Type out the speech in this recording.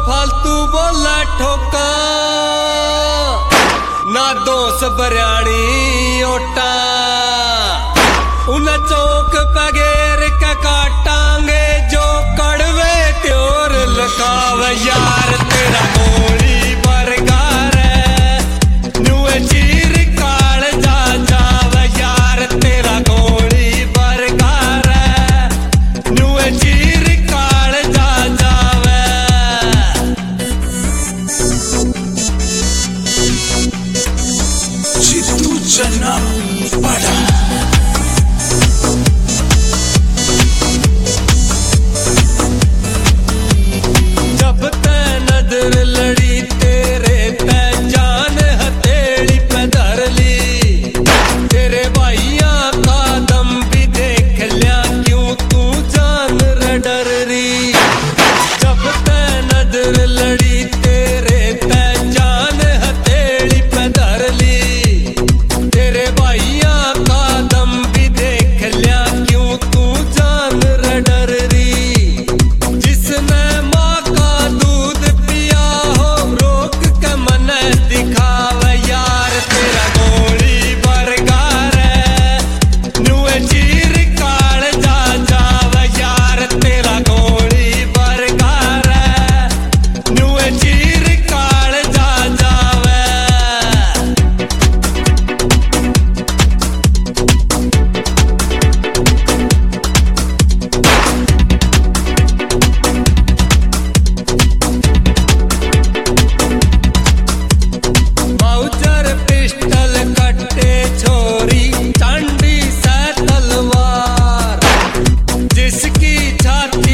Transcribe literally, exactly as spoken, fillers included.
फालतू बोला ठोका ना दोस बरियाणी ओटा उन चौक पगेर का काटांगे जो कड़वे त्योर लकाव यार तेरा गोली बरगार नुए चीर काल जा जाव यार तेरा गोली बरगार नुए चीर काल जा जावे जितू जना पड़ा छाती